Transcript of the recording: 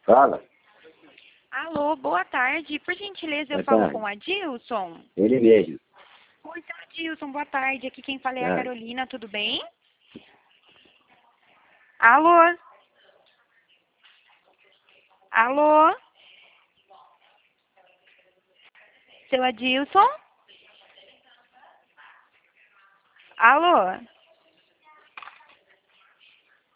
Fala. Alô, boa tarde. Por gentileza, eu Boa falo tarde. com o Adilson. Ele mesmo. Oi, seu Adilson, boa tarde. Aqui quem fala é a Ah. Carolina, tudo bem? Alô? Alô? Seu Adilson? Alô?